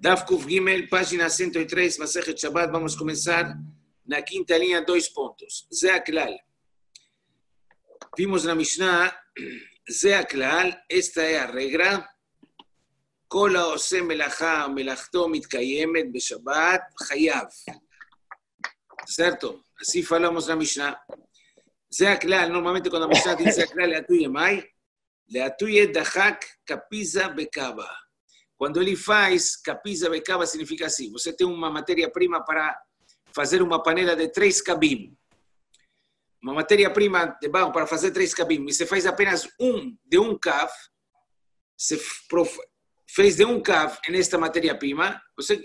Daf Kuf Gimel, página 103, Masejet Shabbat. Vamos a comenzar na quinta línea, 2 pontos. Zeaklal. Vimos na Mishnah, Zeaklal, esta es la regra. Kola ose melachá melachto mitkayemet beshabbat chayav. ¿Cierto? Así falamos na Mishnah. Zeaklal, normalmente cuando la Mishnah dice Zeaklal, le atuye mai, le atuye dachak kapiza bekaba. Quando ele faz capiza becaba, significa assim: você tem uma matéria-prima para fazer uma panela de 3 cabim. Uma matéria-prima de barro para fazer 3 cabim. E você faz apenas de um cav, você fez de um cav nesta matéria-prima, você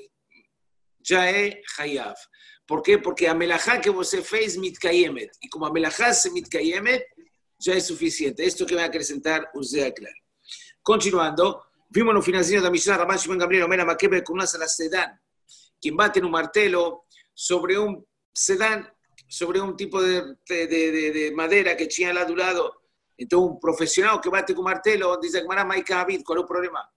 já é chayav. Por quê? Porque a melachá que você fez mitkayemet. E como a melachá se mitkayemet, já é suficiente. Isto que vai acrescentar o Zeaklal. Continuando. Vimos no finalzinho da Mishnah, Rabban Shimon Gamliel Omer Makebe con una sedán, quien bate en un martelo sobre un sedán, sobre un tipo de madera que tinha lá do lado. Entonces, un profesional que bate con martelo dice: Maika David, ¿cuál es el problema?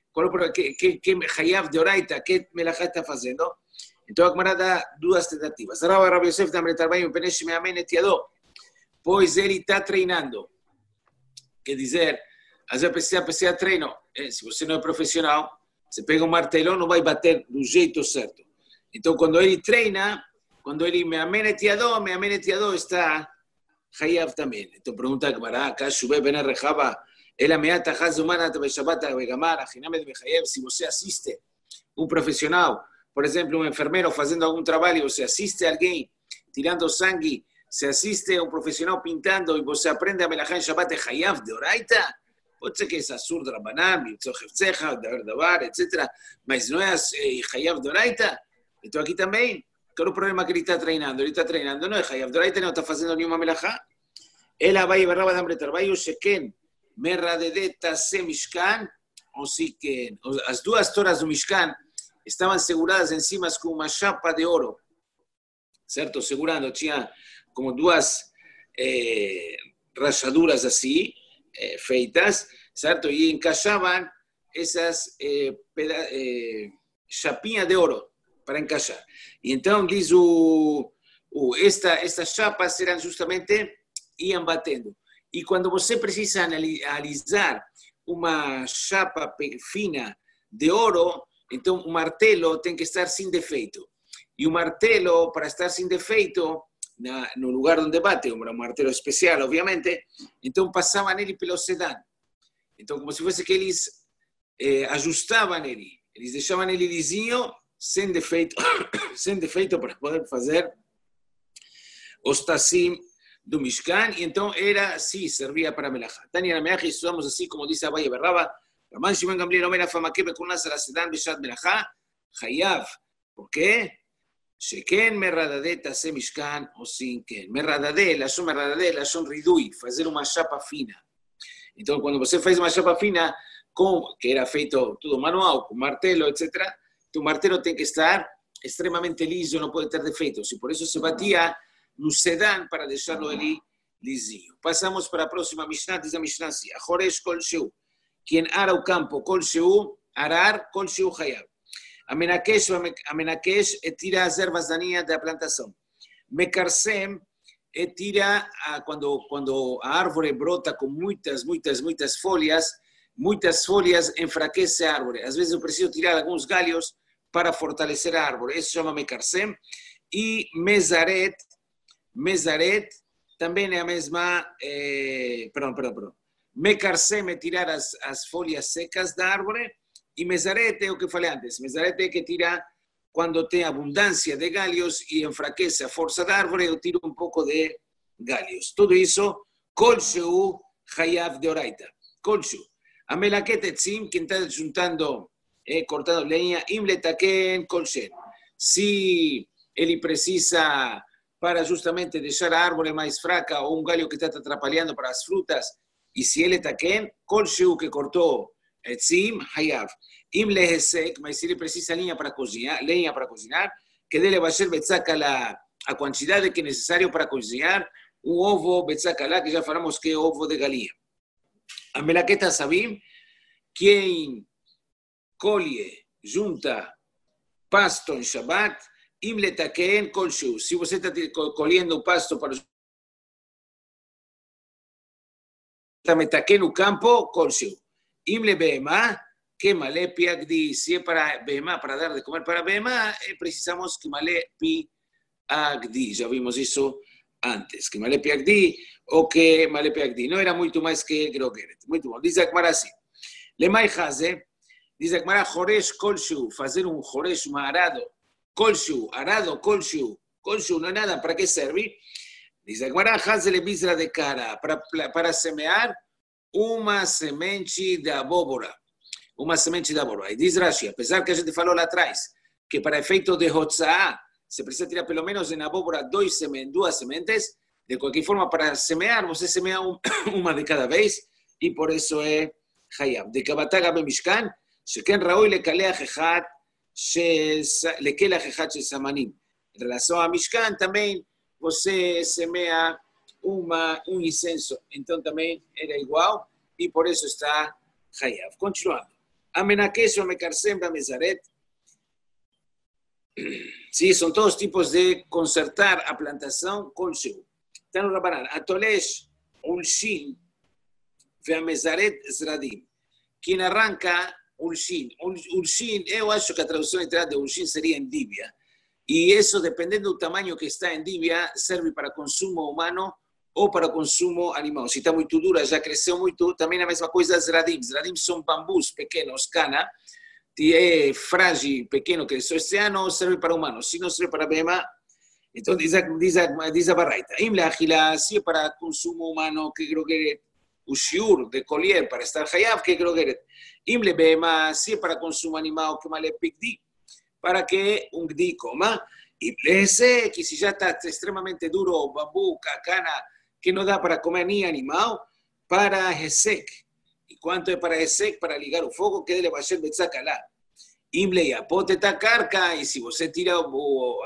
¿Qué Hayav de Oraita? ¿Qué melajá está haciendo? Entonces, Agmará da duas tentativas. Rabbi Yosef da Meretarbaim Penesh Meamen et Yado, pois ele está treinando. Quer dizer, às vezes precisa treino. Se você não é profissional, você pega um martelo, não vai bater do jeito certo. Então, quando ele treina, quando ele me amenetiador está chayav também. Então, pergunta a Gemara, cá chuvei bem a rejava, ela me ata hazumana tabeshabata begamara, hiname de chayav. Se você assiste um profissional, por exemplo, um enfermeiro fazendo algum trabalho, você assiste alguém tirando sangue, se assiste um profissional pintando e você aprende a melachá em Shabbat é chayav de oraita. Pode ser que é Asur de Rabanan, Mitzvah Hefzecha, Davar, etc. Mas não é Chayav de Oraita. Então aqui também, qual é o problema que ele está treinando? Ele está treinando, não é Chayav de Oraita, não está fazendo nenhuma melachá. Ela vai barrava da Amretar, vai o Sheken, Merradedeta se Mishkan, ou Siken. As duas toras do Mishkan estavam seguradas em cima com uma chapa de ouro. Certo? Segurando, tinha como duas rachaduras assim, feitas, certo? E encaixavam essas chapinhas de ouro para encaixar. E então diz estas chapas eram justamente, iam batendo. E quando você precisa analisar uma chapa fina de ouro, então o martelo tem que estar sem defeito. E o martelo, para estar sem defeito, no lugar onde bate, um martelo especial, obviamente, então passavam nele pelo sedã. Então, como se fosse que eles ajustavam nele, eles deixavam ele lisinho, sem defeito, sem defeito para poder fazer os tassim do Mishkan, e então era assim, servia para melachá. Tânia na melachá, estudamos assim, como diz Abaye Berraba, Rabban Shimon Gamliel Omer Afamakebe com nasar a sedã beshat melachá, chayav. Por quê? Sheken merradadeta se mishkan ou sim ken. Merradadé, la son ridui, fazer uma chapa fina. Então, quando você faz uma chapa fina, que era feito tudo manual, com martelo, etc., o martelo tem que estar extremamente liso, não pode ter defeitos. E por isso se batia no sedã para deixá-lo ali lisinho. Passamos para a próxima Mishnah, diz a Mishnah assim: Achoresh kol sheu. Quem ara o campo, kol sheu, arar, kol sheu chayav. Amenakesh tira as ervas daninhas da plantação. Mekarsem tira quando a árvore brota com muitas folhas enfraquece a árvore. Às vezes eu preciso tirar alguns galhos para fortalecer a árvore. Isso se chama Mekarsem. E Mezaret também é a mesma. Perdão. Mekarsem é tirar as folhas secas da árvore. E Mezaret é o que eu falei antes. Mezaret é que tira quando tem abundância de galhos e enfraquece a força da árvore, eu tiro um pouco de galhos. Tudo isso, Kol Sheu Chayav de Oraita. Kol Sheu. A Melaket Etzim, quem está juntando, cortando lenha, Im Letaken Kol Shen. Se ele precisa para justamente deixar a árvore mais fraca ou um galho que está atrapalhando para as frutas, e se ele Taken, Kol Sheu que cortou Etzim, Hayav. Im lehesek, mas se ele precisa lenha para cozinhar, que dele vai ser betzakala, a quantidade que é necessário para cozinhar, um ovo betzakala, que já falamos que é ovo de galinha. A melaqueta sabim, quem colhe, junta pasto en Shabbat, im le taqueen kol shu. Si você está colhendo o pasto para me taqueen o campo, kol shu. Im le behemá, que malé piagdi. Si es para behemá, para dar de comer para behemá, precisamos que malé piagdi. Ya vimos eso antes, que malé piagdi o que malé piagdi. No era mucho más que grogeret. Muy bueno. Dice Akmara así. Le mai haze. Dice Akmara, joresh kolshu, hacer un joresh, un arado, kolshu, arado, kolshu, no es nada, ¿para qué serve? Dice Akmara, hazle bisra de cara, para semear una semente de abóbora, Y dice Rashi, a pesar que a gente falou lá atrás, que para efecto de hotzá, se precisa tirar pelo menos en abóbora duas sementes, de cualquier forma, para semear, você semea una de cada vez, y por eso es hayab. De kabataga bemishkan, שכן ראוי לקלח אחד של סמנים. En relación a Mishkan, también você semea un incenso. Entonces también era igual y por eso está Hayav. Continuando. Amenakesh o Mekarsem Bamezaret. Sí, son todos tipos de concertar a plantación con Shu. Tanu Rabanan. Atolesh, Ulshin, Veamezaret Zradim. Quien arranca Ulshin, yo acho que la traducción literal de Ulshin sería endivia. Y eso, dependiendo del tamaño que está endivia, sirve para consumo humano o para consumo animal. Si está muy dura, ya creció muy, también la misma cosa Zradim. Zradim son bambús pequeños, cana, tiene frágil, pequeño, que este ano sirve para humanos, si no sirve para bema. Entonces, dice Barraita, Imle Agila, si es para consumo humano, que creo que Ushiur de collier para estar hayav, que creo que Imle Bema, si es para consumo animal, que male pigdi, para que un gdi coma. Y ese, que si ya está extremadamente duro, bambú, cacana, que no da para comer ni animal, para Hesek. ¿Y cuánto es para Hesek? Para ligar un fuego, que le va a ser betzakala. Imle y apote tacarca, y si vos se tira o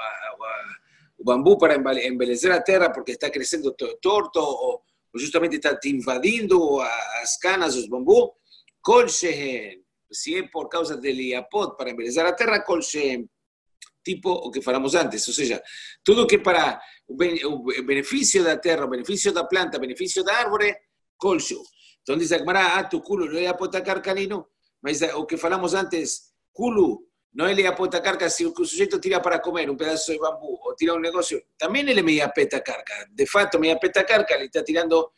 bambú para embellecer la tierra porque está creciendo todo torto, o justamente está invadindo las canas, los bambú, colchehen, si es por causa del iapot para embellecer la tierra, colchehen, tipo o que falamos antes, o sea, todo que para el beneficio de la tierra, beneficio de la planta, beneficio de árboles, colcho. Entonces dice, tu culo no es apotacar canino, o que falamos antes, culo, no es apotacar carca, si el sujeto tira para comer un pedazo de bambú o tira un negocio, también él me apeta carca. De facto, me apeta carca, él está tirando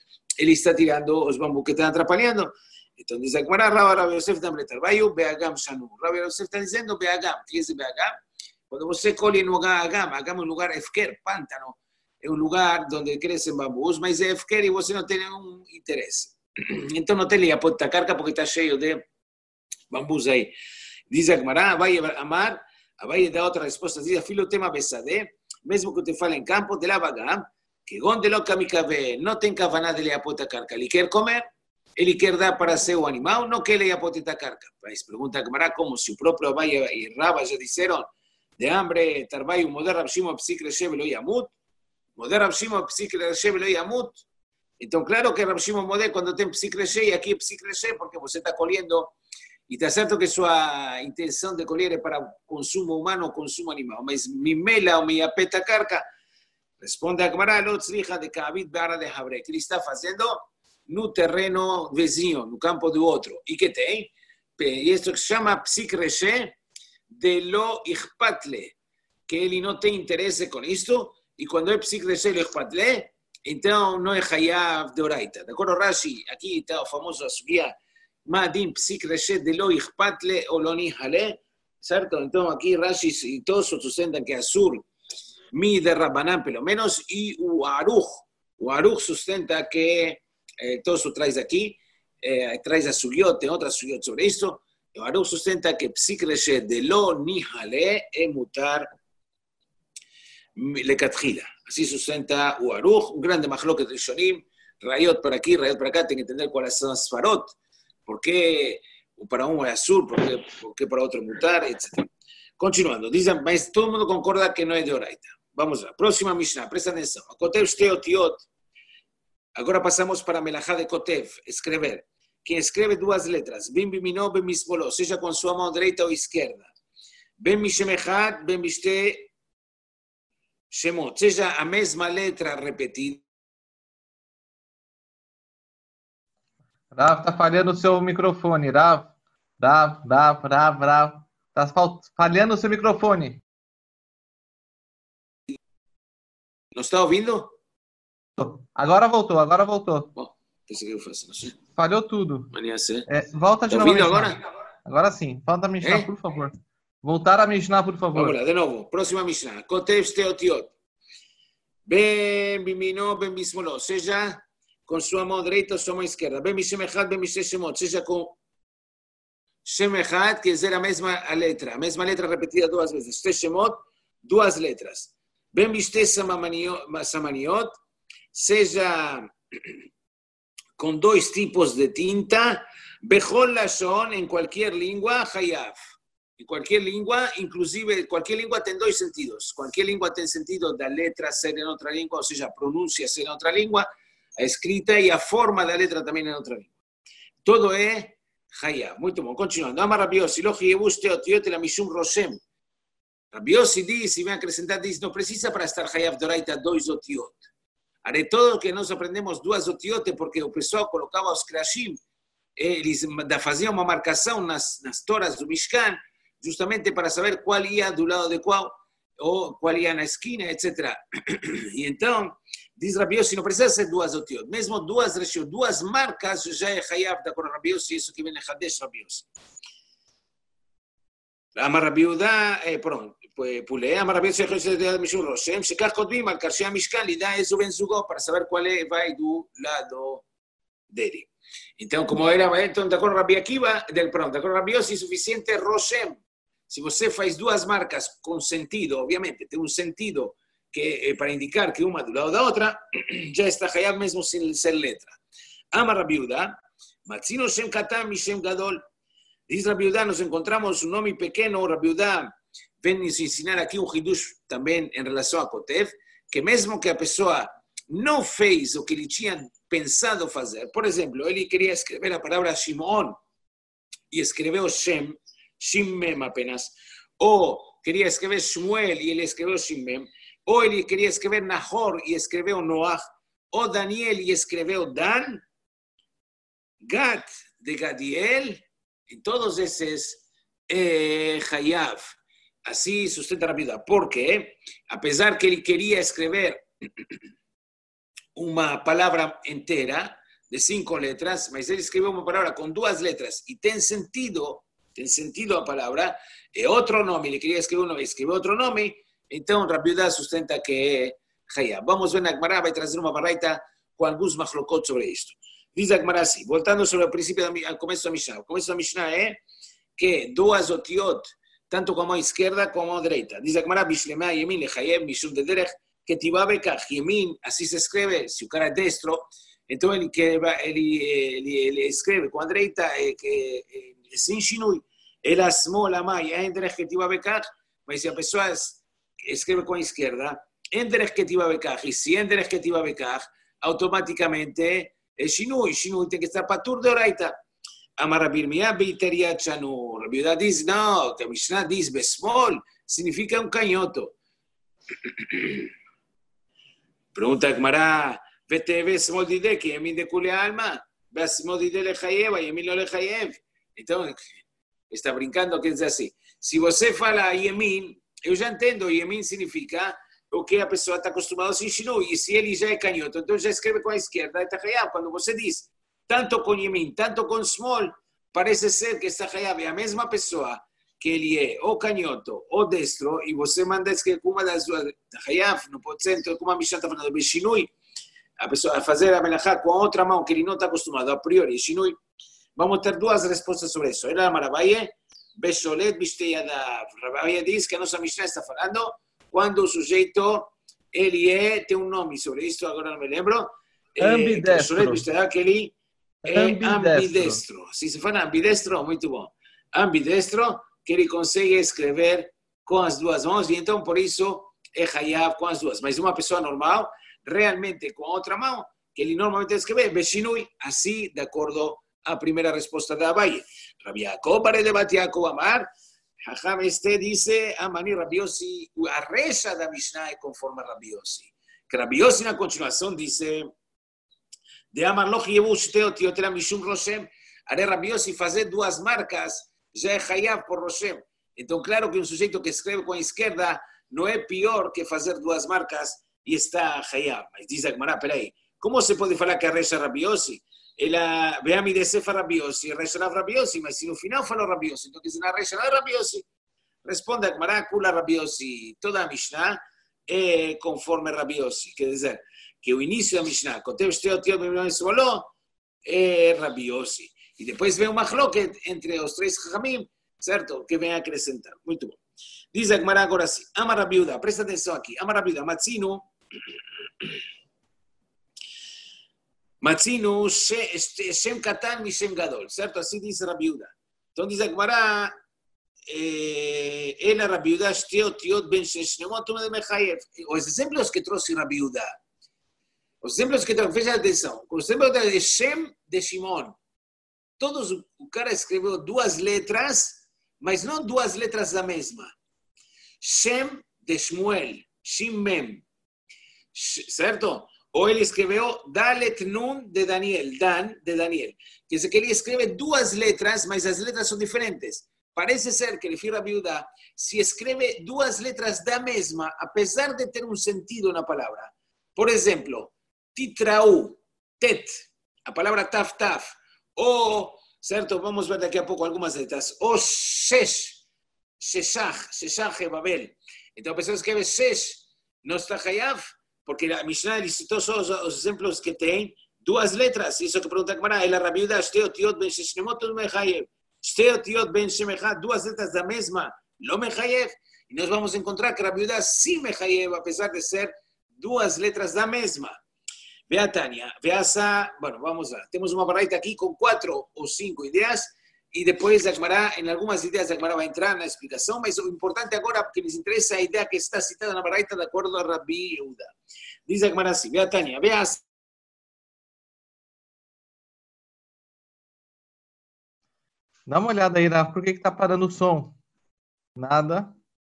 los bambú que están atrapaleando. Entonces dice, Rabbi Yosef también trabajo, Beagam Shanu. Rabbi Yosef está diciendo Beagam. ¿Qué es Beagam? Cuando você colhe en un Agam, Agam es un lugar efker, pántano, es un lugar donde crecen bambús, mas es efker y vos no tiene un interés. Entonces no te le apota carca porque está lleno de bambús ahí. Dice Agmará, Abaye Amar, Abaye da otra respuesta, dice, filo tema besade, mesmo que te fala en campo, de la Bagam, que donde lo kamikabe, no ten kavaná de le apota carca, le quiere comer, él quiere dar para ser un animal, no que le apota carca. Pues pregunta Agmará, como si propio Abaye y Raba ya dijeron, de hambre, Tarbayu, Moder Rabshimo, Psikre Shebelo Yamut, Moder Rabshimo, Psikre Shebelo Yamut. Entonces, claro que Rabshimo Moder cuando ten Psikre She, y aquí Psikre She, porque vos está coliendo. Y te acerto que su intención de colher es para consumo humano o consumo animal. Mas mi mela o mi apeta carca, responde a Gemara, lo tzriha de Kabit Barra de Jabre, que él está haciendo no terreno vecino, no campo de otro. ¿Y qué te? Y esto se llama psikreshe de lo ichpatle, que él no te interese con esto, y cuando es psikreshe lo ichpatle, entonces no es hayav de oraita. ¿De acuerdo, Rashi? Aquí está famoso a su guía. Madin psik reshet de lo ichpatle o lo nihale, ¿cierto? Entonces aquí Rashi y todos sustentan que Azur, mi de Rabbanán, pelo menos, y Uaruch sustenta que, todo eso traes aquí, traes a Suyot, otra Suyot sobre esto, Uaruch sustenta que psik reshet de lo nihale es mutar lekatjila. Así sustenta Uaruch, un grande majloque de Shonim, Rayot por aquí, Rayot por acá, tienen que entender cuáles son las farot. ¿Por qué para uno es azul? ¿Por qué para otro mutar? Etc. Continuando, dicen, todo el mundo concorda que no es de oraita. Vamos a la próxima Mishnah, presta atención. Kotev Shteotiot. Ahora pasamos para Melajá de Kotev, escribir. Quien escribe dos letras, Bim Bimino, Bim Misbolo, sea con su mano derecha o izquierda. Ben Mishem Echad, Ben Bishte Shemot. Seja a mesma letra repetida. Rav, tá falhando o seu microfone, Rav. Rav. Tá falhando o seu microfone. Não está ouvindo? Agora voltou. Bom, pensei que eu faço, não sei. Falhou tudo. Amanhã sei. Volta de Está novo. ouvindo a agora? Mishnah. Agora sim. Volta a Mishnah, por favor. Voltar a Mishnah, por favor. Vamos lá, de novo. Próxima Mishnah. Kotev Steotiot. Ben bimino, ben bismolo. Seja com sua mão direita ou sua mão esquerda. Ben Mishem Echad, ben Mishem Shemot. Seja com Shem Echad, que é a mesma letra repetida duas vezes. Shte Shemot, duas letras. Ben Bishte Samaniot, seja com dois tipos de tinta. Bechol Lashon, em qualquer língua, Hayav. Em qualquer língua, inclusive, qualquer língua tem dois sentidos. Qualquer língua tem sentido da letra ser em outra língua, ou seja, a pronúncia ser em outra língua, a escrita e a forma da letra também em outra língua. Todo é Hayav. Muito bom. Continuando. Amar Rabbi Yossi, lo chiyevus teotiot la mishum roshem. Rabbi Yossi diz, e vem acrescentar, diz, não precisa para estar Hayav doraita dois otiot. Haré todo que nós aprendemos duas otiot, porque o pessoal colocava os krashim, eles faziam uma marcação nas toras do Mishkan, justamente para saber qual ia do lado de qual, ou qual ia na esquina, etc. E então, diz Rabbi Yossi, não precisa ser duas otiot, mesmo duas regiões, duas marcas, já é Hayav da Rabbi Yossi, isso que vem em Hadesh Rabbi Yossi. Amar Rabbi Yehuda, pronto, pulei, Amar Rabbi Yossi, Mishum Roshem, שכך כותבים על קרשי המשכן, לידע איזו בן זוגו, para saber qual vai do lado dele. Então, como era, então, de acordo com Rabbi Akiva, de acordo com Rabbi Yossi, suficiente Roshem. Se você faz duas marcas com sentido, obviamente, tem um sentido que para indicar que uma do lado da outra, já está Hayav mesmo sem ser letra. Ama Rabbi Yehuda, Matzino Shem Katam Mishem Gadol. Diz Rabbi Yehuda, nos encontramos um nome pequeno. Rabbi Yehuda vem nos ensinar aqui um hidush também em relação a Kotev, que mesmo que a pessoa não fez o que ele tinha pensado fazer, por exemplo, ele queria escrever a palavra Shimon e escreveu Shem, Shimmem apenas, ou queria escrever Shmuel e ele escreveu Shimmem, ou ele queria escrever Nahor e escreveu Noach, ou Daniel e escreveu Dan, Gad de Gadiel, e todos esses Hayav. Assim sustenta a vida, porque apesar que ele queria escrever uma palavra inteira de 5 letras, mas ele escreveu uma palavra com 2 letras e tem sentido a palavra, é outro nome, ele queria escrever um nome, escreveu outro nome, então Rabbi Yehuda sustenta que é Hayav. Vamos ver na Gemara, vai trazer uma baraita com alguns machlokot sobre isto. Diz a Gemara assim, voltando sobre o princípio, ao começo da Mishnah. O começo da Mishnah é que duas otiot, tanto com a mão esquerda como a mão direita. Diz a Gemara, Bishlema Yemin Lechayev Mishum de Derech, que Tibabekach Yemin, assim se escreve, se o cara é destro, então ele escreve com a direita, sem shinui, ela smol amai, em Derech que Tibabekach, mas se a pessoa escreve com a esquerda, em Derech que Tibabekach, e se em Derech que Tibabekach, automaticamente é shinui tem que estar patur de oraita. Amar Rabbi Yirmiyah beitariat shanu. Rabbi Yehuda diz, não, que a Mishnah diz, besmol, significa um canhoto. Pergunta a Gemara, vete besmol dide, que yemin de kule alma, besmol dide lechayev, yemin lo lechayev. Então, está brincando, quer dizer assim, se você fala yemin, eu já entendo, yemin significa o que a pessoa está acostumada a ensinar, e se ele já é canhoto, então já escreve com a esquerda, está Hayav. Quando você diz, tanto com Yemin, tanto com Small, parece ser que está Hayav é a mesma pessoa, que ele é ou canhoto ou destro, e você manda escrever com uma das duas, Hayav, não pode ser, então como a Mishnah está falando, Beshinui, a pessoa fazer a melachá com a outra mão, que ele não está acostumado, a priori, Shinui. Vamos ter duas respostas sobre isso. Era a Marabaye, Besholet, Bishteyadav. Rabaye diz que a nossa Mishnah está falando quando o sujeito, ele tem um nome sobre isso, agora não me lembro. Ambidestro. Que ele é ambidestro. Se se fala ambidestro, muito bom. Ambidestro, que ele consegue escrever com as duas mãos, e então por isso é Hayav com as duas. Mas uma pessoa normal, realmente com a outra mão, que ele normalmente escreve, Beshinui, assim, de acordo à primeira resposta da Abaye. Rabbi Yaakov, para debate Yaakov Amar, Jajam este dice, Amani Rabbi Yossi, a resha da Mishnah es conforme a Rabbi Yossi. Que Rabbi Yossi en la continuación dice, de Amar Loch Yevu Shteo Tiotera Mishum Roshem, haré Rabbi Yossi fazer duas marcas, já é Hayav por Roshem. Então, claro que um sujeito que escreve com a esquerda não é pior que fazer duas marcas e está Hayav. Mas diz a Gemara, peraí, como se pode falar que a resha Rabbi Yossi? Ela vê a Midesefa Rabbi Yossi, resha Rabbi Yossi, mas se no final falou Rabbi Yossi, então que se na resha não é Rabbi Yossi. Responde a Gemara, Kula Rabbi Yossi, toda a Mishnah é conforme Rabbi Yossi. Quer dizer, que o início da Mishnah, Kotev Shteo Tiot Bimilon Esboló, é Rabbi Yossi. E depois vem uma machloket entre os três Chachamim, certo? Que vem acrescentar. Muito bom. Diz a Gemara agora assim, Amar Rabbi Yehuda, presta atenção aqui, Amar Rabbi Yehuda, Matzinu Shem Katan Mishem Gadol, certo? Assim diz Rabbi Yehuda. Então diz a Gemara, Ela Rabbi Yehuda, Shteo Tiot Ben Sheshnemot Ume de Mechayev. Os exemplos que trouxe Rabbi Yehuda, os exemplos que trouxe, veja atenção, os exemplos de Shem de Shimon, todos, o cara escreveu duas letras, mas não duas letras da mesma. Shem de Shmuel, Shimem, certo? Ou ele escreveu Dalet Nun de Daniel, Dan de Daniel. Quer dizer que ele escreve duas letras, mas as letras são diferentes. Parece ser que ele fala Rabbi Yehuda, se escreve duas letras da mesma, apesar de ter um sentido na palavra. Por exemplo, Titraú, Tet, a palavra Taf Taf, ou, certo, vamos ver daqui a pouco algumas letras, ou Shesh, Sheshach é Babel. Então a pessoa escreve Shesh, não está Hayav, porque a Mishnah licitou só os exemplos que tem duas letras. Isso que pergunta a Gemara, ela Rabbi Yehuda, Shteo Tiot Ben Sheshnemot Ume Mechayev. Shteo Tiot Ben Shemechad, duas letras da mesma, Lo Mechayev. E nós vamos encontrar que Rabbi Yehuda sim Mechayev, apesar de ser duas letras da mesma. Ve a Tânia, ve essa, bueno, vamos lá. Temos uma baraita aqui com 4 ou 5 ideias, e depois a Gemara, em algumas ideias a Gemara vai entrar na explicação, mas o importante agora, porque nos interessa a ideia que está citada na baraita de acordo a Rabbi Yehuda. Diz a Gemara assim, ve a Tânia, ve a... Dá uma olhada aí, Rafa, por que tá parando o som? Nada.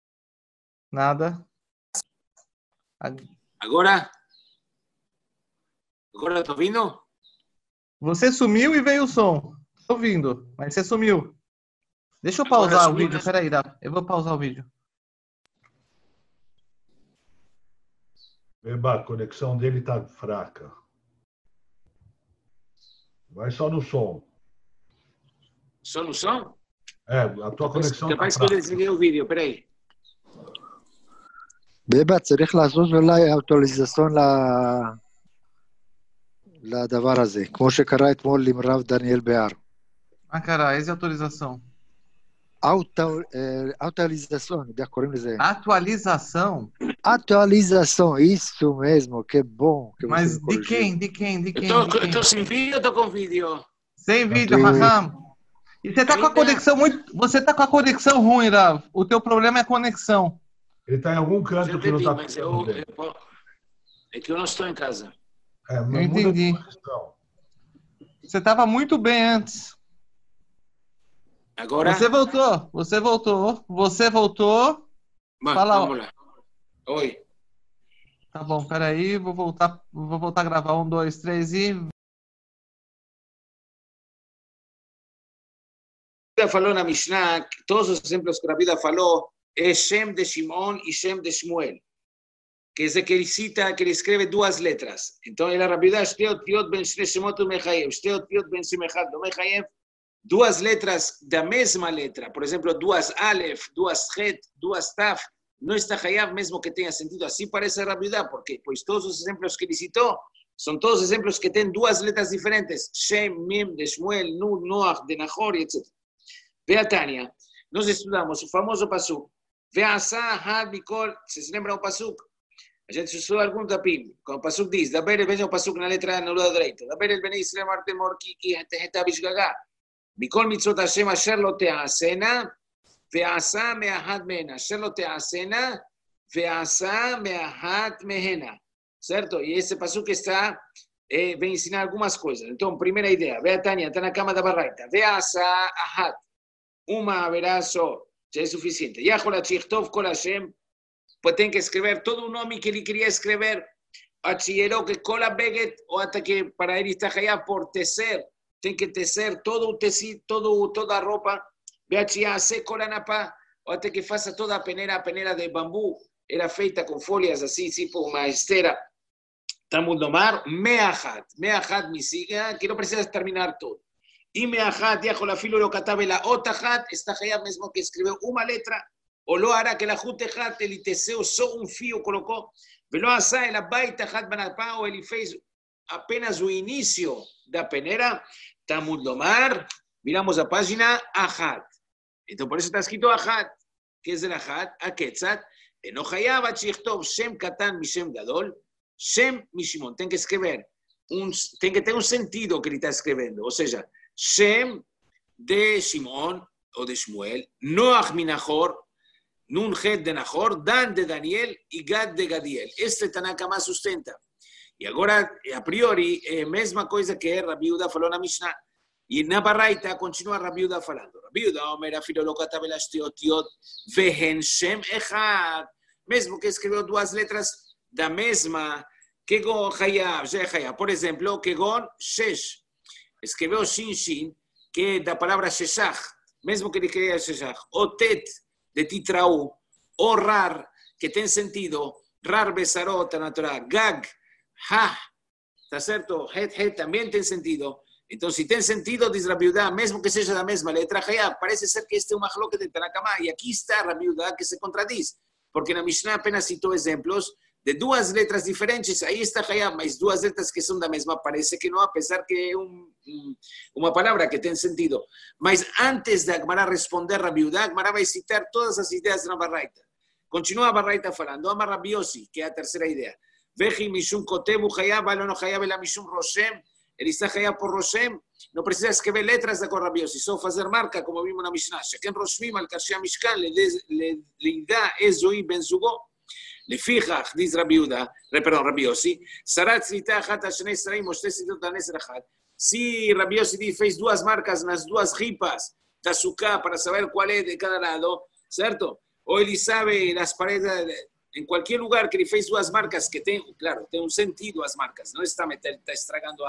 Agora? Agora tá ouvindo? Você sumiu e veio o som. Tô ouvindo, mas você sumiu. Deixa eu pausar o vídeo, peraí, Rafa. Eu vou pausar o vídeo. Eba, a conexão dele tá fraca. Vai só no som. Só no som? É, a tua conexão Capaz tá que eu fraca. desliguei o vídeo, peraí. באמת, צריך לעשות אולי אקטואליזציון לדבר הזה, כמו שקרה אתמול עם רב דניאל בהר. Ah, cara, essa é a autorização. אקטואליזציון, יודע, קוראים לזה. Atualização? אקטואליזציון, isso mesmo, que bom. Que Mas você me de corrigiu. quem? De quem? De quem? Eu tô sem vídeo ou tô com vídeo? Sem vídeo, Tem- Raham. E você tá com a Ainda- conexão muito. Você tá com a conexão ruim, Rav. O teu problema é a conexão. Ele tá em algum canto Eu que não entendi, tá mas funcionando. é que eu não estou em casa. É, Eu muda entendi. a questão. Você tava muito bem antes. Agora? Você voltou. Você voltou. Bom, Fala, vamos lá. Oi. Tá bom, peraí. Vou voltar a gravar. 1, 2, 3 e. Falou na Mishnah, que todos os exemplos que a Rabbi falou é Shem de Shimon e Shem de Shmuel. Quer dizer que ele cita, que ele escreve duas letras. Então, ele Rabbi Shteo Tiot Ben Shemot Mechayev, Shteo Tiot Ben Shemechad Mechayev, duas letras da mesma letra. Por exemplo, duas Aleph, duas Het, duas Taf, não está Hayav mesmo que tenha sentido. Assim parece Rabbi, porque pois todos os exemplos que ele citou são todos exemplos que têm duas letras diferentes. Shem, Mim, de Shmuel, Nun, Noach, de Nahor, etc. Ve a Tânia, nós estudamos o famoso pasuk. Ve a Had Mikol, se lembra o pasuk? A gente estudou algum tapim. Quando o pasuk diz, Daber, veja o pasuk na letra no lado direito. Daber el Bnei Israel Marte Morki, ki heta bishgaga. Mikol mitzvot Hashem asher lo te'asena, ve'asa me'ahat mehena. Asher lo te'asena, ve'asa me'ahat mehena. Certo? E esse pasuk está, vem ensinar algumas coisas. Então, primeira ideia. Ve a Tânia, está na cama da barraita. Ve'asa ahat. Uma haverá só. ya es suficiente. Yajola Chichtov Kol Hashem, pues tienen que escribir todo un nombre que él quería escribir, Achillero que Kola Beget, o hasta que para él está allá por tecer, tienen que tecer todo un tecido, toda ropa, Beachia se Kolanapa, o hasta que faça toda a penera de bambú, era feita con folias así, tipo una estera. Talmud Lomar, Meahat mi siga, que no precisas terminar todo. Y Meahat, ya con la filo lo catabe la Otahat, está allá mismo que escribió una letra, o lo hará que la Jutehat, el Iteseo, un fío colocó, velo asa el Abaitahat Banapa, o el Ifeis, apenas su inicio de la penera, Talmud Lomar, miramos la página, Ahat. Entonces por eso está escrito Ahat, que es el Ahat, Aketzat, Enojayaba Chichtov, Shem Katan, Mishem Gadol, Shem Mishimon, tiene que escribir, tiene que tener un sentido que le está escribiendo, o sea, Shem de Shimon o de Shmuel, Noach mi Nahor, Nun Het de Nahor, Dan de Daniel y Gad de Gadiel. Este Tanaka más sustenta. Y ahora, a priori, mesma cosa que Rabbi Yehuda falou na Mishnah. Y en Navarraita continúa Rabbi Yehuda falando. Rabbi Yehuda, Omer, afilo lo katabel ashtiotiot, vehen Shem Echad. Mesmo que escribió dos letras da mesma, que Gon Hayab, por ejemplo, que Gon Shesh. Escribió Shin Shin, que da palabra Sheshach, mesmo que le quería Sheshach, o Tet, de Titraú, o Rar, que tiene sentido, Rar Besarot, natural, Gag, Ha, ¿está cierto? Het, también tiene sentido. Entonces, si tiene sentido, dice Rabbi Yehuda, mesmo que sea la misma letra, Hayab, parece ser que este es un majloque de Tanakama, y aquí está Rabbi Yehuda que se contradice, porque en la Mishnah apenas citó ejemplos de dos letras diferentes, ahí está Hayab, mas dos letras que son la misma, parece que no, a pesar que es una palabra que tiene sentido. Mas antes de Agmará responder Rabbi Yehuda, Agmará va a citar todas las ideas de la Barraita. Continúa Barraita falando, ama Rabbi Yossi, que es la tercera idea. Veji Mishum Kotebu Hayab, no Hayab la Mishum Roshem, el está Hayab por Roshem, no precisa escribir letras de con Rabbi Yossi, solo hacer marca, como vimos en la Mishnah. Sheken Roshmim al Kashia Mishkan, le da Ezoi Ben Zugo. לפיכך, דיז רבי יהודה, פerdón, רבי יוסי, שרת צליטה אחת על שני שרים או שתי שריטות על נסר אחד. Si Rabbi Yossi fez duas marcas nas duas ripas da azúcar para saber cuál es de cada lado, ¿cierto? O él sabe las paredes, en cualquier lugar que le fez duas marcas, que tem, claro, tem un sentido las marcas, no está estragando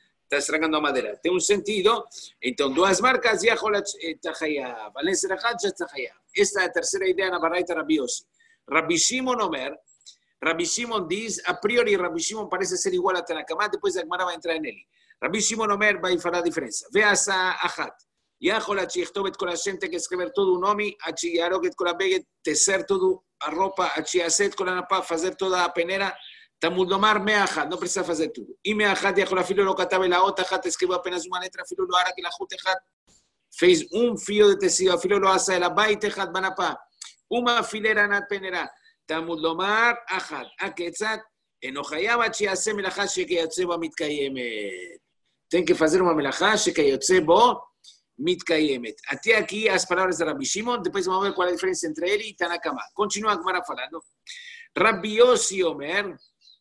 a madera, tem un sentido, entonces duas marcas ya jola tajaya, Valencia Rajat ya tajaya. Esta es la tercera idea en la Baraita Rabbi Yossi. Rabbi Shimon Omer, Rabbi Shimon dice, a priori Rabbi Shimon parece ser igual a Tanakama, después de Agmará va a entrar en él. Rabbi Shimon Omer va a hacer la diferencia. Veas a Ahat. Yajola Chichtobet con la gente que escribir todo un nomi, a Chiyaroket con la beget, tecer todo a ropa, a Chiaset con la napa, hacer toda la penera, Tamudomar me Ahat, no precisa hacer todo. Y me Ahat, Yajola filo lo catabe la otra, Ahat escribió apenas una letra, filo lo hará que la Jute Ahat, fez un filo de tecido, filo lo hace la baite Ahat banapa. Uma filera nat penera, Talmud Lomar, Ahat, Aketzat, Enojayaba Chiase Melachá Shekeyotzebo Mitkayemet. Tienen que hacer una melachá Shekeyotzebo Mitkayemet. Hasta aquí las palabras de Rabbi Shimon, después vamos a ver cuál es la diferencia entre él y Tanakama. Continúa Agmará falando. Rabbi Yossi Omer,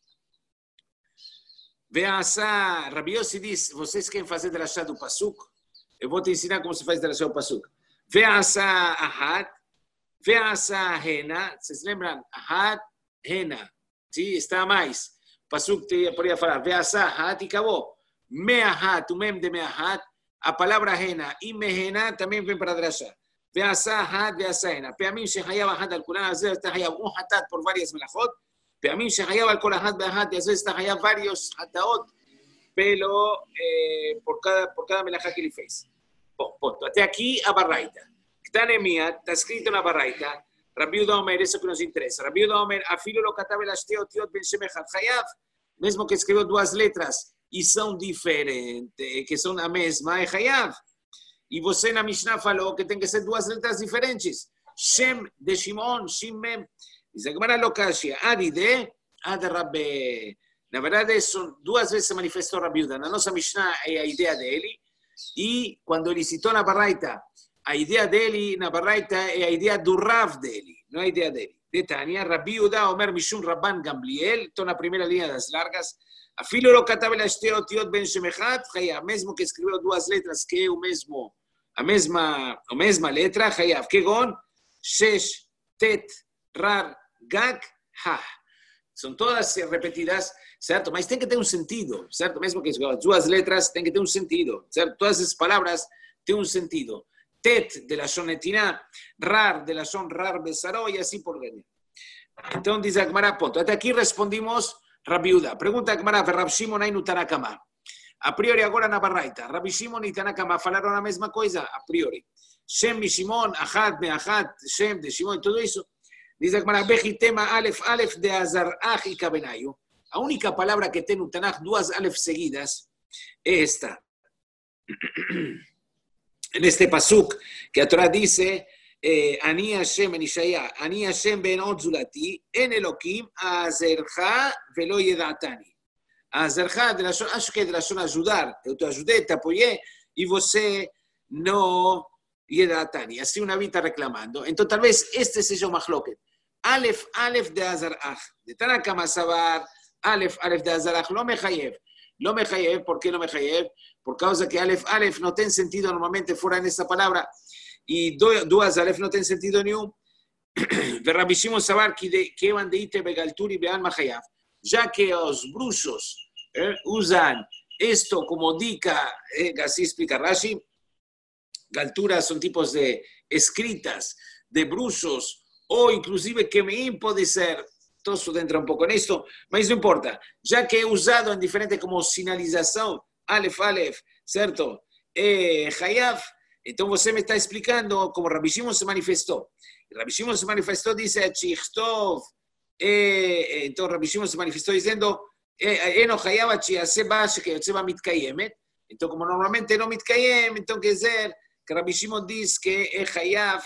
veasa, Rabbi Yossi dice, vocês querem fazer de la Shah do Pasuk? Eu vou te ensinar como se faz de la Shah do Pasuk. Veasa Ahat, Veasa Hena, ¿se lembran? Ahat, Hena. ¿Sí? Está más. Pasuk te podría falar. Veasa Ahat y acabó. Meahat, mem de Meahat. A palabra Hena y Mehena también ven para Drasha. Veasa Ahat, Veasa Hena. Peamim Shehayab Ahat al Kulan, a veces está Hayab un Hatat por varias melachot. Peamim Shehayab al Kol Ahat Beahat, y a veces está Hayab varios Hataot, pero por cada melachá que le fez. Punto. Hasta aquí a Barraita. Está escrito en la Barraita, Rabbi Yehuda Omer, eso que nos interesa. Rabbi Yehuda Omer, afilo lo catabe las teotiot ben shemechat Hayav, mesmo que escribió dos letras y son diferentes, que son la misma, es Hayav. Y vos en la Mishnah faló que tienen que ser dos letras diferentes. Shem de Shimon, Shim Mem. Dice Gemara Lokashia, Adi de Rabbe. La verdad es son dos veces se manifestó Rabbi Yehuda. La nuestra Mishnah es la idea de él. Y cuando él citó la Barraita, a idea de él, na Barraita, es a idea do Rav de él, no hay idea de él. De Tania, Rabbi Yehuda Omer Mishum Rabban Gamliel, toda la primera línea de las largas, afilo lo catabe la Shteotiot Ben Shemechat, Hayav, mesmo que escribió dos letras que es o mesma letra, Hayav, que gon, shesh, tet, rar, gag, ha. Son todas repetidas, ¿cierto? Mas tem que ter um sentido, ¿cierto? Mesmo que as duas letras tem que ter um sentido, ¿cierto? Todas as palavras têm um sentido. Tet, de la son netiná, rar, de la son rar besaró, y así por venir. Entonces dice Agmará, punto. Hasta aquí respondimos Rabbi Yehuda. Pregunta Agmará, Rabbi Shimon aí no Tanakama. A priori agora na Baraita. Rabbi Shimon e Tanakama falaram a mesma coisa, a priori. Shem de Shimon, Achat me Achat, Shem de Shimon, tudo isso. Dice Agmará, Bejitema Alef, Alef de Azarach y Kabenayu. A única palavra que tem no Tanakh duas Alef seguidas é esta. En este pasuk que a Torah dice, Ani Hashem en Ishaya, Ani Hashem ben Odzulati, en Elohim, Azercha velo yedatani. Azercha, acho que é de la zona ajudar, eu te ajudei, te apoiei, e você não yedatani. Assim una vida reclamando. Então talvez este seja o machloket. Alef, Alef de Azarach. De Tanakama Sabar, Alef, Alef de Azarach, lo mechayev. Lo mechayev, ¿por qué lo mechayev? Por causa que Alef, Alef no tiene sentido normalmente fuera en esta palabra. Y duas Alef no tiene sentido ni un. Rabbi Shimon Sabar que van de ite begalturi bean machayav. Ya que los brusos usan esto como dica, así explica Rashi, galturas son tipos de escritas, de brusos, o inclusive que me puede ser, todo eso entra un poco en esto, pero no importa, ya que he usado en diferente como sinalización, Alef, Alef, ¿cierto? Hayav, entonces usted me está explicando cómo Rabbi Shimon se manifestó. Rabbi Shimon se manifestó, dice, Chichtov, entonces Rabbi Shimon se manifestó diciendo, Eno Hayav, Chiaseba, Shekayoteba Mitkayemet, entonces como normalmente no Mitkayem, entonces que Rabbi Shimon dice que es Hayav,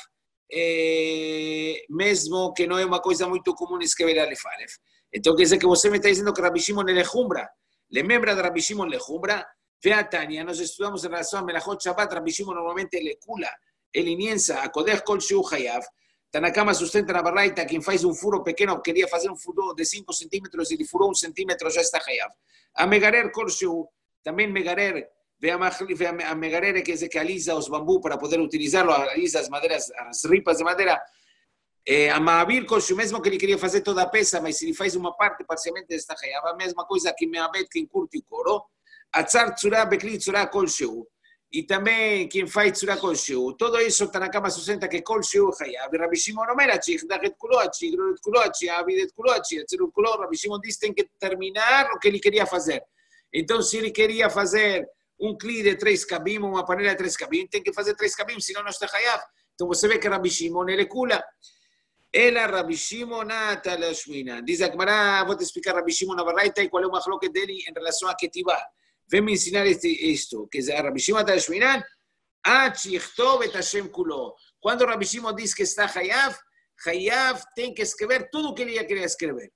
mesmo que não é uma coisa muito comum escrever Alef Alef. Então quer dizer que você me está dizendo que Rabbi Shimon é lejumbra. Lembra de Rabbi Shimon lejumbra? Ve a Tania, nós estudamos em relação a Melachot Shabbat, Rabbi Shimon normalmente ele cula, ele inicia a Kodesh Kol Sheu Hayav. Tanakama sustenta na Baraita, quem faz um furo pequeno, queria fazer um furo de 5 centímetros, ele furou 1 centímetro, já está Hayav. A Megarer Kol Sheu, também Megarer, ve a Megarer, que é que alisa os bambus para poder utilizá-lo, alisa as madeiras, as ripas de madeira. A Maavir Kol Sheu, mesmo que ele queria fazer toda a peça, mas se ele faz uma parte, parcialmente está Hayav. A mesma coisa que Meabet, quem curte o couro. Atzar Tzura, Bekli Tzura Kol Sheu. E também quem faz Tzura Kol Sheu. Todo isso Tanakama sustenta que Kol Sheu é Hayav. Rabbi Shimon não era Chich, Dachet Kulochi, Groret Kulochi, Avidet Kulochi, Atzerut Kulo. Rabbi Shimon diz que tem que terminar o que ele queria fazer. Então, se ele queria fazer um cli de 3 cabim, uma panela de 3 cabim, tem que fazer 3 cabim, senão não está Hayav. Então você vê que Rabbi Shimon ele cula. Ela Rabbi Shimon Atalashmina. Diz a Gemara, vou te explicar Rabbi Shimon na Baraita e qual é o machloket dele em relação a Ketivá. Vem me ensinar esto, que é Rabbi Shimon Atalashmina, Achichtov et Hashem Kulo. Quando Rabbi Shimon diz que está Hayav, Hayav tem que escrever tudo o que ele queria escrever.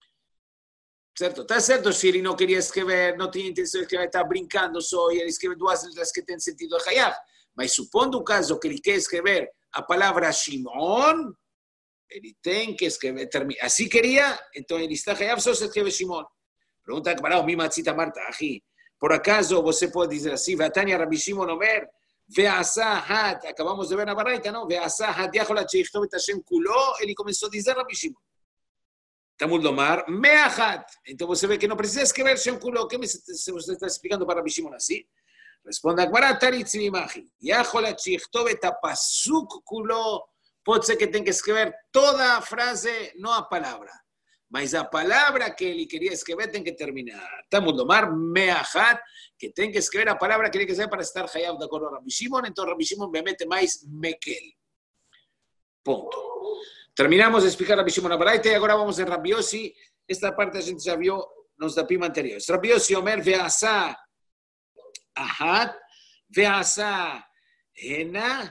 Certo? Está certo se ele não queria escrever, não tinha intenção de escrever, está brincando só e ele escreve 2 letras que têm sentido de Hayav. Mas supondo o caso que ele quer escrever a palavra Shimon, ele tem que escrever, assim queria, então ele está Hayav, só se escreve Shimon. Pergunta que para o Mimatzita Marta, aqui. Por acaso você pode dizer assim, Vatania Rabbi Shimon Omer, Ve'asa hat, acabamos de ver na Baraita, não? Ve'asa hat, Yachola Tsheichtov et Hashem Kulo, ele começou a dizer Rabbi Shimon. Talmud Lomar, Me'achat. Então você vê que não precisa escrever Shem Kulo. O que você está explicando para Rabbi Shimon assim? Responde a Gemara, Taritz Mimachi. Yachola Tsheichtov et Pasuk Kulo. Pode ser que tenha que escrever toda a frase, não a palavra. Mas a palavra que ele queria escrever tem que terminar. Talmud Lomar, Me'achat, que tem que escrever a palavra que ele quer escrever para estar Hayav de acordo a Rabbi Shimon. Então Rabbi Shimon me mete mais Mekel. Ponto. Terminamos de explicar Rabbi Shimon Baraita e agora vamos em Rabbi Yossi. Esta parte a gente já viu nos dapim anteriores. Rabbi Yossi Omer, Ve'asa Ahat, Ve'asa Hena.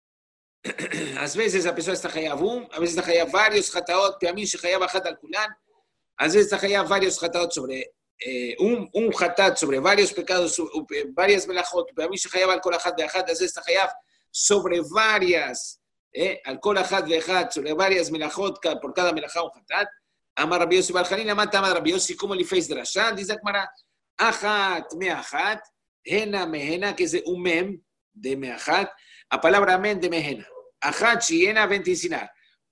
Às vezes a pessoa está Hayavum, às vezes está Hayav vários Hataot, Peamim Shechayav Achat al Kulan. Às vezes está Hayav vários Hataot sobre um Hatat, sobre vários pecados, várias Melachot, Peamim Shechayav al Kol Achat Ve'achat. Às vezes está Hayav sobre várias al Kol Achat Ve'achat, sobre várias Melachot, por cada Melachá um Hatat. Amar Rabbi Yossi Bar Hanina, mata Amar Rabbi Yossi, como ele fez drashá, diz a Gemara, Achat Me'achat, Hena Mehena, que é um mem de Me'achat, a palavra mem de Mehena. Achat Shiena, ven te ensinar.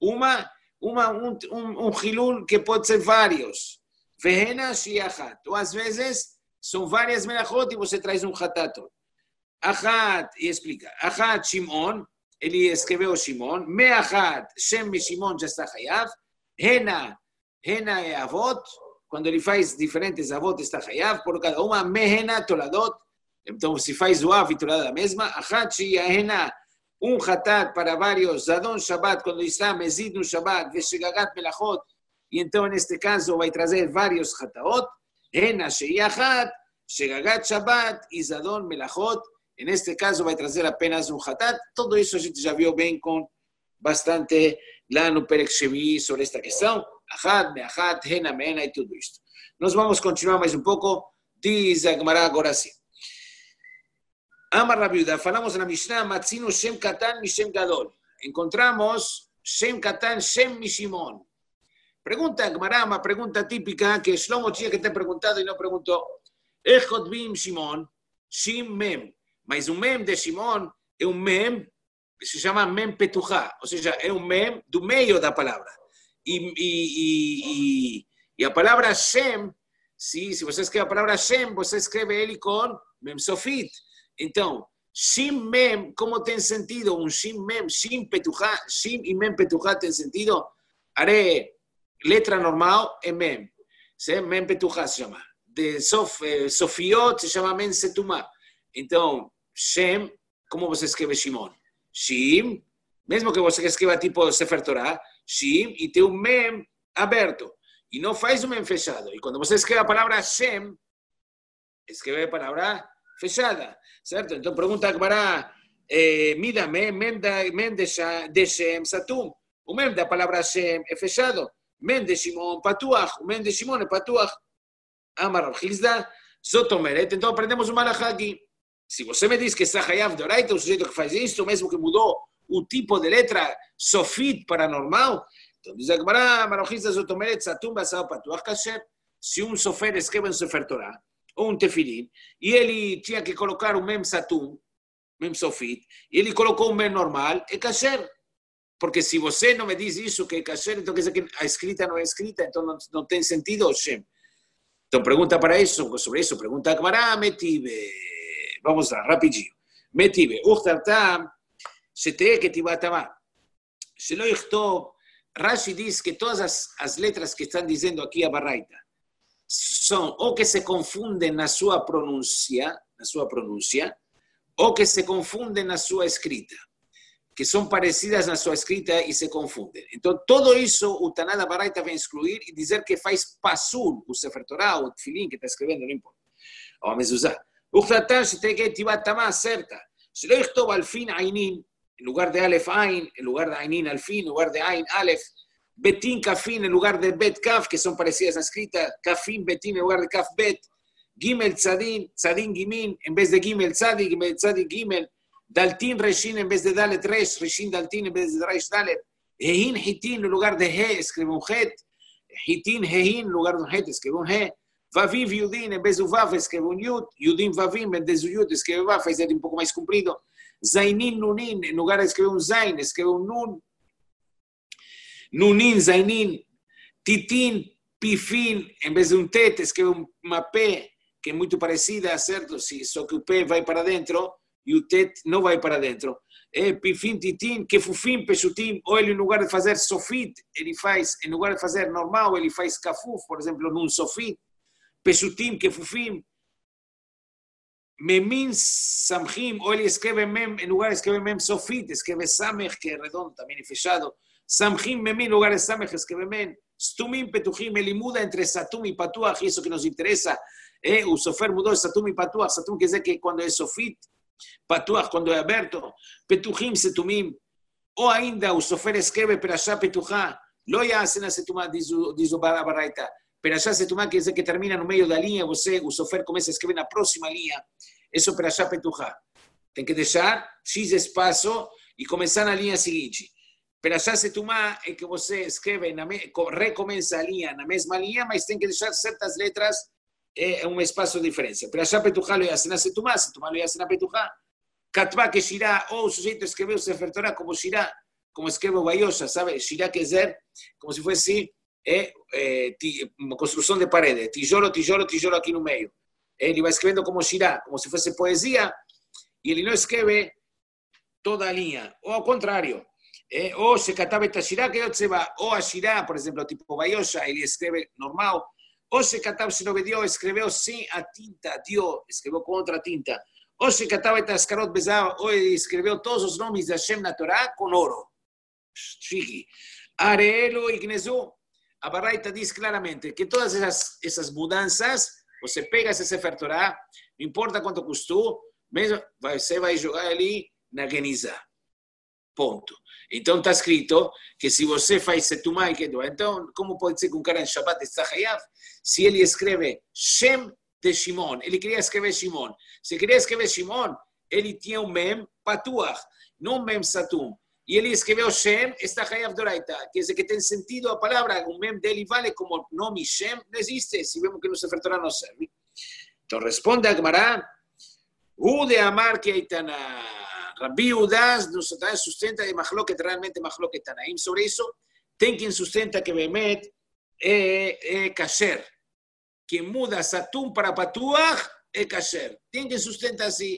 Um Hilul que pode ser vários. Vehena Shiachat. Ou às vezes são várias melachot e você traz um Hatatot. Achat, e explica. Achat Shimon, ele escreveu Shimon. Meachat, Shem Shimon já está Hayav. Hena é avot. Quando ele faz diferentes avot, está Hayav. Por cada uma, Mehena Toladot. Então, se faz o Av e Toladot a mesma. Achat Shiahena, um Hatat para vários. Zadon Shabbat, quando está Mezid no Shabbat. Veshegagat Melachot. E então, neste caso, vai trazer vários Hataot. Hena Shiachat, Shegagat Shabbat e Zadon Melachot. Neste caso, vai trazer apenas um Hatat. Tudo isso a gente já viu bem com bastante lá no Perek Shevi sobre esta questão. Achat, Meachat, Hena, Mehena e tudo isto. Nós vamos continuar mais um pouco. Diz a Gemara agora sim. Amar Rabi Yehuda, falamos na Mishnah, Matzinu Shem Katan Mishem Gadol. Encontramos Shem Katan, Shem Mishimon. Pergunta a Gemara, uma pergunta típica que Shlomo tinha que ter perguntado e não perguntou. Echot Bim Shimon, Shim Mem. Mas o Mem de Shimon é um Mem que se chama Mem Petuchá, ou seja, é um Mem do meio da palavra. E a palavra Shem, se você escreve a palavra Shem, você escreve ele com Mem Sofit. Então, Shim Mem, como tem sentido? Um Shim Mem, Shim Petuchá, Shim e Mem Petuchá tem sentido? Are, letra normal é Mem. Mem Petuchá se chama. De Sofiot se chama Mem Setumá. Então, Shem, como você escreve Shimon? Shim, mesmo que você escreva tipo Sefer Torah, Shim, e tem um Mem aberto. E não faz um Mem fechado. E quando você escreve a palavra Shem, escreve a palavra fechada, certo? Então pergunta a Gemara, mida Mem de Shem Satum. O Mem da palavra Shem é fechado. Mem de Shimon Patuach. O Mem de Shimon é Patuach. Amar Rav Hizda, Zotomeret. Então aprendemos um malachá aqui. Se você me diz que está Hayav de Oraita, o sujeito que faz isso, mesmo que mudou o tipo de letra Sofit para normal, então diz a Gemara, Rav Hizda, Zotomeret, Satum Basao Patuach Kasher. Se um sofer escreve um Sefer Torah, ou um tefilim, e ele tinha que colocar um Mem Satum, Mem Sofit, e ele colocou um Mem normal, é kasher. Porque se você não me diz isso, que é kasher, então quer dizer que a escrita não é escrita, então não tem sentido o Shem. Então pergunta para isso, sobre isso, pergunta a Gemara, Metive. Vamos lá, rapidinho. Metive, Uchtartam, Shetee Ketibatama. Shelo Yichtov, Rashi diz que todas as letras que estão dizendo aqui a Baraita, são ou que se confundem na sua pronúncia, ou que se confundem na sua escrita, que são parecidas na sua escrita e se confundem. Então, tudo isso o Taná da Baraita vem excluir e dizer que faz pasul, o Sefer Torah, o Tfilim que está escrevendo, não importa. Ou a mezuzá. O Chtatan se tem que ativar tamá certa. Se lo estou al fin Ainin, em lugar de Aleph Ain, em lugar de Ainin al fin, em lugar de Ain Aleph, Betin, Kafin, en lugar de Bet, Kaf, que son parecidas a la escrita, Kafin, Betin, en lugar de Kaf, Bet, Gimel, Tzadin, Tzadin, Gimin, en vez de Gimel, Tzadin, Gimel, Tzadin, Gimel, Daltin, Reshin, en vez de Dalet, Resh, Reshin, Daltin, en vez de Resh, Dalet, Hehin, Hitin, en lugar de He, escribe un Het, Hitin, Hehin, en lugar de un Het, escribe un He, Vaviv, Yudin, en vez de Vav, escribe un Yud, Yudin, Vavim, en vez de Yud, escribe Vav, es un poco más cumplido, Zainin, Nunin, en lugar de escribir un Zain, escribe un Nun, Nunin, Zainin, Titin, Pifin, em vez de um Tet, escreve uma P, que é muito parecida, certo? Só que o P vai para dentro e o Tet não vai para dentro. Pifin, Titin, Kefufim, Peshutim, ou ele, em lugar de fazer Sofit, ele faz, em lugar de fazer normal, ele faz Kafuf, por exemplo, num Sofit, Peshutim, Kefufim, Memin, Samchim, ou ele escreve Mem, em lugar de escrever Mem Sofit, escreve Samech, que é redondo, também é fechado, Samchim, Memim, en lugar de Samech, escreve Mem. Stumim, Petuchim, ele muda entre Satum e Patuach, isso que nos interessa. O Sofer mudou Satum e Patuach. Satum quer dizer que quando é Sofit, Patuach quando é aberto. Petuchim, Setumim. Ou ainda o Sofer escreve Perashá Petuchá. Lo Yasena Setumá, diz o Baraita. Perashá Setumá quer dizer que termina no meio da linha, o Sofer começa a escrever na próxima linha. Isso é Perashá Petuchá. Tem que deixar X espaço e começar na linha seguinte. Perashá Setumá é que você escreve, recomeça a linha na mesma linha, mas tem que deixar certas letras um espaço de diferença. Perashá Petuchá lo Yasena Setumá, Setumá lo Yasena Petuchá. Katba que Shirá, ou o sujeito escreveu o Sefer Torah como Shirá, como escreve Bayosha, ¿sabe? Shirá Kezer, como si fuese uma construção de parede, tijolo, tijolo, tijolo aqui no meio. Ele vai escrevendo como Shirá, como se fosse poesia, e ele não escreve toda a linha, ou ao contrário. Ou se catava a Shirá, que ou a Shirá, por exemplo, tipo Bayosha, ele escreve normal, ou se catava se não dio, escreveu sem a tinta, dio, escreveu com outra tinta. Ou se catava a Askarot Bezá, ou ele escreveu todos os nomes de Hashem na Torá com ouro. Chique. Arelo e Gnezu. A Baraita diz claramente que todas essas mudanças, você pega esse Sefer Torá, não importa quanto custou, mesmo, você vai jogar ali na Genizá. Ponto. Então está escrito que se você faz Setumá e Kedua, então como pode ser que um cara em Shabbat está Hayav? Se ele escreve Shem de Shimon, ele queria escrever Shimon. Se queria escrever Shimon, ele tinha um mem patuach, não um mem satum. E ele escreveu Shem, está Hayav Doraita. Quer dizer que tem sentido a palavra, o mem dele vale como nome Shem, não existe, se vemos que no Sefer Torah não serve. Então responde a Gemara, de Amar que Aitana. Rabbi Udaz nos sustenta de Mahloket, realmente Mahloket Tanaim. Sobre isso, tem quem sustenta que Behemet é kasher. Quem muda Satum para Patuach é kasher. Tem quem sustenta assim.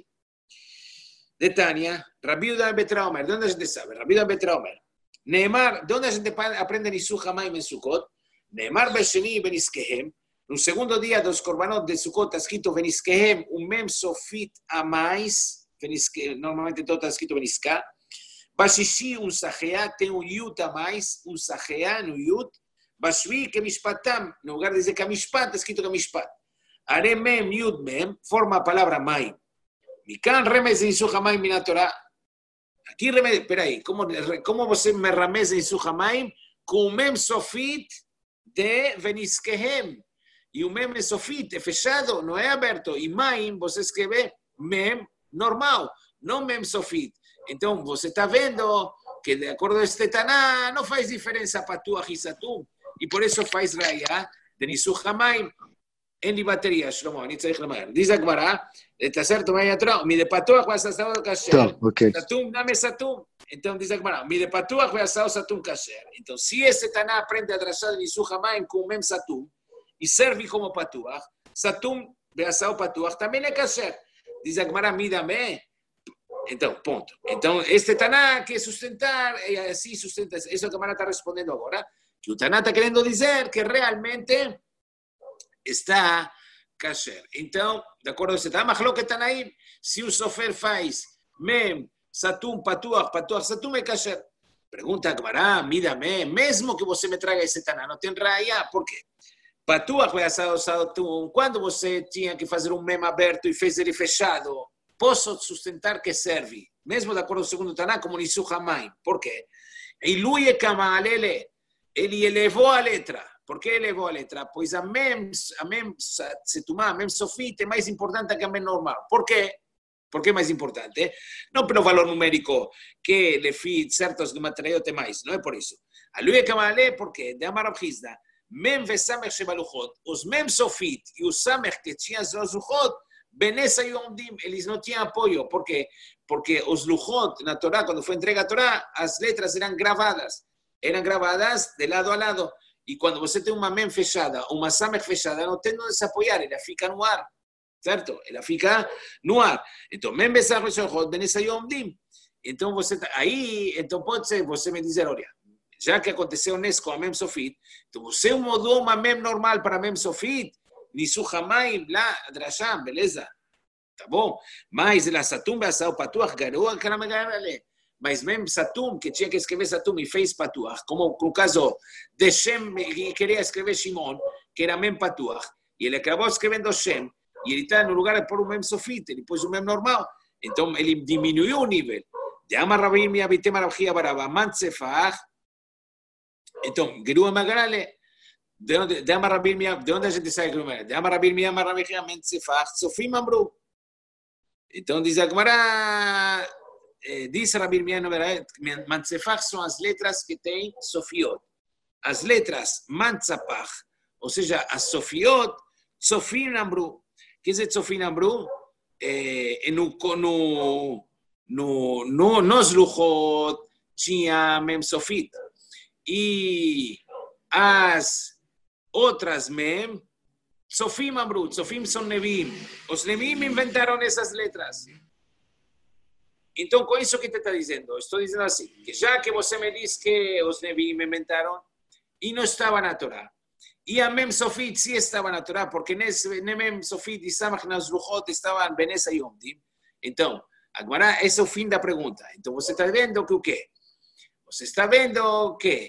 De Tânia, Rabbi Udaz Betraomer. De onde a gente sabe? Rabbi Udaz Betraomer. Neemar, de onde a gente aprende Nisu Hamaim en Sukkot? Neemar Besheni Beniskehem. No segundo dia dos Korbanot de Sukkot está escrito Beniskehem, mem sofit a mais. Normalmente todo está escrito Beniská. Bashishi, Saheá, tem Yut a mais, Saheá no Yut. Bashvi, que Mishpatam, no lugar de dizer Kamishpat, está escrito Kamishpat. Are Mem, Yut Mem, forma a palavra Maim. Mikan remes em Suhamaim Minatorá. Aqui remes, espera aí, como você me remes em Suhamaim? Com o Mem Sofit de Beniskehem. E o Mem Sofit é fechado, não é aberto. E Maim, você escreve Mem normal, não Mem Sofit. Então, você está vendo que, de acordo a este Taná, não faz diferença Patuach e Satum, e por isso faz Raya de Nisu Hamaim em bateria, Shlomo, diz a Gemara, está certo, mas atrás, mi de Patuach vai assar o kasher, Satum, dame Satum. Então, diz a Gemara, mi de Patuach vai assar o Satum kasher. Então, se esse Taná aprende a drashá de Nisu Hamaim com Mem Satum, e serve como Patuach, Satum vai assar o Patuach, também é kasher. Diz a Gemara, midame. Então, ponto. Então, este Taná que sustentar, assim sustenta. Isso a Gemara está respondendo agora. Que o Taná está querendo dizer que realmente está kasher. Então, de acordo com esse Taná, Mahloket Tanaim, se o sofer faz mem, satum, patuach, patuach, satum é kasher. Pergunta a Gemara, midame, mesmo que você me traga esse Taná, não tem raia, por quê? Patuach vai assar o Satum. Quando você tinha que fazer mem aberto e fez ele fechado, posso sustentar que serve, mesmo de acordo com o segundo Taná, como Nisu Hamaim. Por quê? Ilui Kamalele, ele elevou a letra. Por que elevou a letra? Pois a mem Setumá, a mem Sofit é mais importante que a mem normal. Por quê? Por que é mais importante? Não pelo valor numérico, que Lefit, certos de material tem mais, não é por isso. Ilui Kamalele, por quê? De Amar Abhizda. Mem ve Samech Shebaluchot, os Mem Sofit e os Samech que tinham os Luchot, Benessa e Omdim, eles não tinham apoio. Por quê? Porque os Luchot na Torá, quando foi entregue a Torá, as letras eram gravadas de lado a lado. E quando você tem uma Mem fechada, uma Samech fechada, não tem onde se apoiar, ela fica no ar, certo? Ela fica no ar. Então, Mem ve Samech Shebaluchot, Benessa e Omdim. Então, aí, então pode ser, você me dizer, olha, já que aconteceu nesse com a Mem Sofit, então você mudou uma Mem normal para a Mem Sofit, Nisu Hamaim, lá, Drasham, beleza? Tá bom? Mas ela Satum, Beassau, Patuach, Garoa, Karamegarale. Mas Mem Satum, que tinha que escrever Satum e fez Patuach, como no caso de Shem, que queria escrever Shimon, que era Mem Patuach, e ele acabou escrevendo Shem, e ele está no lugar de pôr o Mem Sofit, ele pôs o Mem normal, então ele diminuiu o nível. De Amar Rabim, Miabitem Arabhia Baraba, Mantzefach. Então, Gerua Magarale, de onde a gente sabe que de Amar Rabim Mia Marabihia Mentzefach, Sofim Amru. Então, diz a Gemara, diz Rabim Mia Mentzefach são as letras que tem Sofiot. As letras Mantzapach, ou seja, as Sofiot, Sofim Amru. Quer dizer, Sofim Amru? Nos Luchot, tinha mem sofit. E as outras mem, sofim amru, sofim são nevim. Os nevim inventaram essas letras. Então, com isso que te está dizendo? Estou dizendo assim, que já que você me diz que os nevim inventaram e não estava na Torá, e a mem sofit sim estava na Torá, porque mem sofit e samach nas luchot estavam benessa e omdim. Então, agora esse é o fim da pergunta. Então, você está vendo que o quê? Você está vendo que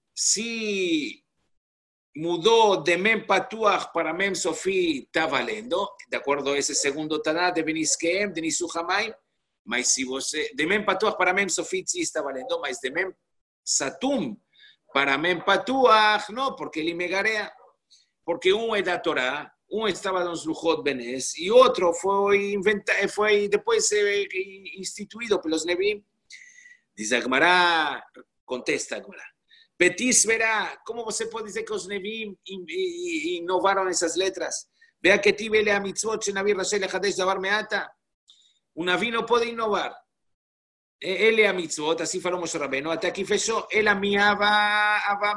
se mudou de mem patuach para mem sofit, está valendo, de acordo a esse segundo Taná de Beniskem, de Nisuhamayim. Mas se você, de mem patuach para mem sofit, sim está valendo, mas de mem satum para mem patuach, não, porque ele me garea. Porque um é da Torá, um estava nos Luchot Benes, e outro foi depois instituído pelos Nevim. Diz a Gemara, contesta a Gemara. Petis verá, como você pode dizer que os Nevim inovaram essas letras? Vea que tive ele a mitzvot, Navi Rashel Hadesh Davar Meata. Um Navi não pode inovar. Ele é a mitzvot, assim falou Moshe Rabbeinu, até aqui fechou. Ele ameava,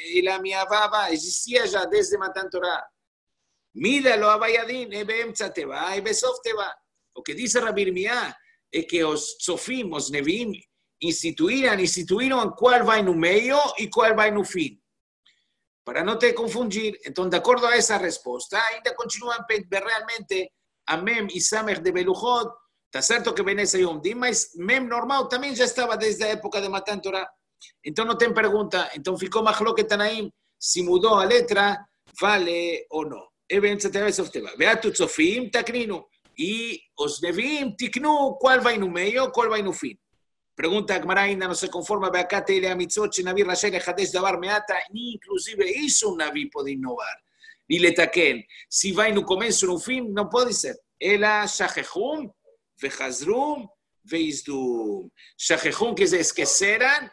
existia já desde Matan Torah. Mida lo abayadin, beemtza teva, besof teva. O que diz Rabbi Irmiyah é que os tzofim, os nevim, instituíram qual vai no meio e qual vai no fim. Para não te confundir. Então, de acordo a essa resposta, ainda continuam realmente a Mem e Samer de Beluchot. Está certo que Benessa e Omdim, mas Mem normal também já estava desde a época de Matan Torah. Então não tem pergunta. Então ficou Machlok Tanaim, se mudou a letra, vale ou não. Veatu Tzofim, Takninu. E os Nevim, Tiknu, qual vai no meio, qual vai no fim. Pergunta a Gemara ainda não se conforma, Beakate ele a mitzvot, Navi Rashel Hadesh Davar Meata, ni inclusive isso um Navi pode inovar. E letaken, se vai no começo, no fim, não pode ser. Ela, Shachechum, Vechazrum, Veizdum. Shachechum, quer dizer, esqueceram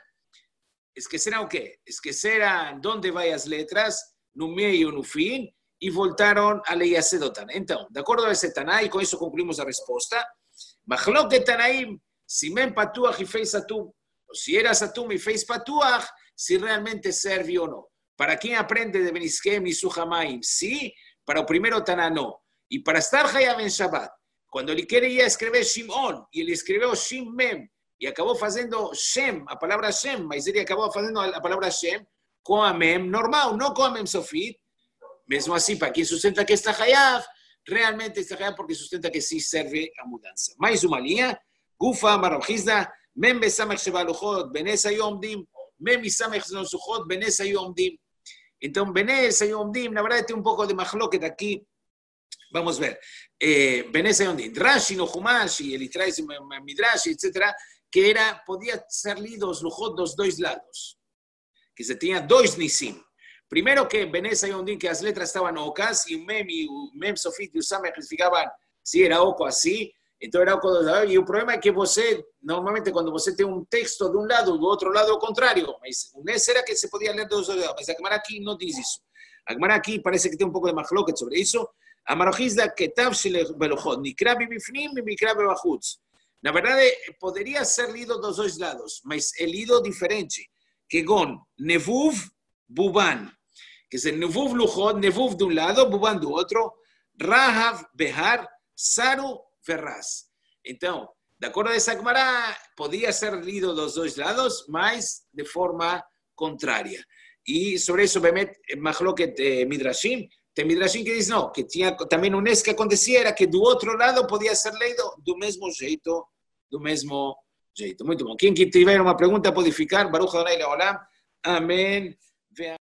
o quê? Esqueceram onde vai as letras, no meio, no fim, e voltaram a ler Yasedotan. Então, de acordo a esse Taná, e com isso concluímos a resposta, Machlok Tanaim, se Mem Patuach e fez Satum, ou se era Satum e fez Patuach, se realmente serve ou não. Para quem aprende de Beniskem e Suhamayim, sim, para o primeiro Taná, não. E para estar Hayav en Shabbat, quando ele queria escrever Shimon, e ele escreveu Shim Mem, e acabou fazendo Shem, a palavra Shem, mas ele acabou fazendo a palavra Shem com a Mem normal, não com a Mem Sofit. Mesmo assim, para quem sustenta que está Hayav, realmente está Hayav porque sustenta que sim serve a mudança. Mais uma linha, Gufa, Marabhizda, Mem Besamech Shebaluchot, Benessa e Omdim, Mem Besamech Nosuchot, Benessa e Omdim. Então, Benessa e Omdim, na verdade tem um pouco de Machloket aqui. Vamos ver. Benessa e Omdim. Rashi no Humash, ele traz Midrash, etc., que podia ser lido os Luchot dos dois lados. Que se tinha dois Nisim. Primeiro que Benessa e Omdim, que as letras estavam ocas, e o Mem Sofit e o Samech ficavam, se era oco assim, então era oco dos lados. E o problema é que você, normalmente, quando você tem um texto de um lado, do outro lado ao contrário, mas o Nes era que se podia ler dos dois lados, mas a Gemara aqui não diz isso. A Gemara aqui parece que tem um pouco de machloket sobre isso. A Marojizda que Tav Shel Beluchot, Nikra Bibifnim e Nikra Bebachutz. Na verdade, poderia ser lido dos dois lados, mas é lido diferente. Que com Nevuv, Buban. Que é Nevuv Luchot, Nevuv de um lado, Buban do outro, Rahav, Behar, Saru, Ferraz. Então, de acordo a essa Gemara, podia ser lido dos dois lados, mas de forma contrária. E sobre isso, Bemet, Machloket Midrashim, tem Midrashim que diz não, que tinha também um Nes que acontecia, era que do outro lado podia ser lido do mesmo jeito, Muito bom. Quem que tiver uma pergunta pode ficar. Baruch Adonai Leolam. Amém.